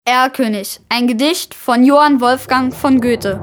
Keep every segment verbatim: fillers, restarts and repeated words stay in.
Erlkönig, ein Gedicht von Johann Wolfgang von Goethe.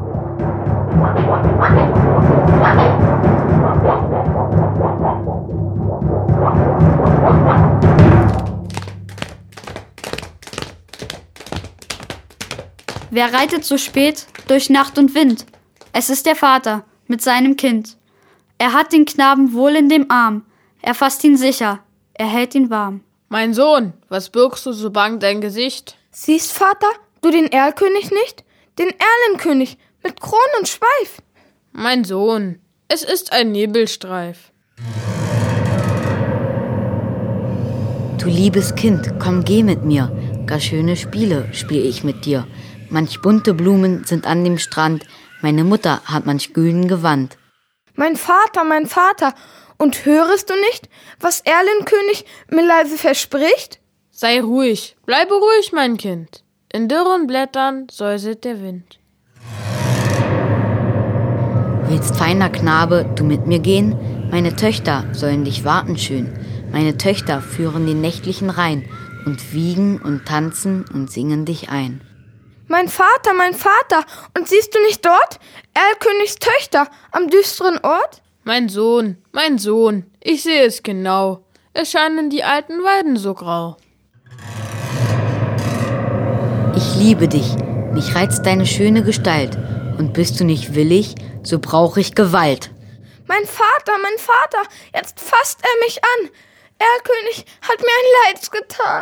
Wer reitet so spät durch Nacht und Wind? Es ist der Vater mit seinem Kind. Er hat den Knaben wohl in dem Arm. Er fasst ihn sicher, er hält ihn warm. Mein Sohn, was birgst du so bang dein Gesicht? Siehst, Vater, du den Erlkönig nicht? Den Erlenkönig mit Kron und Schweif. Mein Sohn, es ist ein Nebelstreif. Du liebes Kind, komm, geh mit mir. Gar schöne Spiele spiel ich mit dir. Manch bunte Blumen sind an dem Strand. Meine Mutter hat manch grünen Gewand. Mein Vater, mein Vater, und hörest du nicht, was Erlenkönig mir leise verspricht? Sei ruhig, bleibe ruhig, mein Kind. In dürren Blättern säuselt der Wind. Willst, feiner Knabe, du mit mir gehen? Meine Töchter sollen dich warten schön. Meine Töchter führen den nächtlichen Rhein und wiegen und tanzen und singen dich ein. Mein Vater, mein Vater, und siehst du nicht dort Erlkönigs Töchter am düsteren Ort? Mein Sohn, mein Sohn, ich sehe es genau. Es scheinen die alten Weiden so grau. Ich liebe dich, mich reizt deine schöne Gestalt. Und bist du nicht willig, so brauch ich Gewalt. Mein Vater, mein Vater, jetzt fasst er mich an. Erlkönig hat mir ein Leid getan.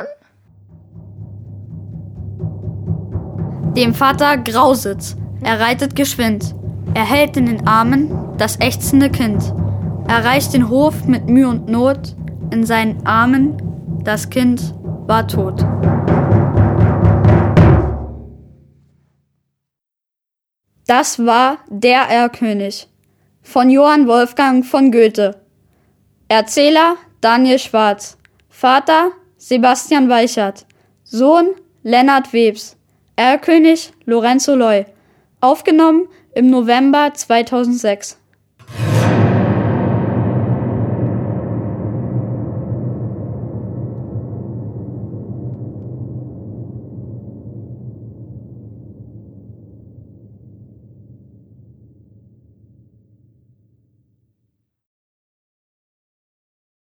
Dem Vater grauset's, er reitet geschwind. Er hält in den Armen das ächzende Kind. Er reicht den Hof mit Mühe und Not. In seinen Armen, das Kind war tot. Das war Der Erlkönig von Johann Wolfgang von Goethe. Erzähler Daniel Schwarz. Vater Sebastian Weichert. Sohn Lennart Webs. Erlkönig Lorenzo Loy. Aufgenommen im November zweitausendsechs.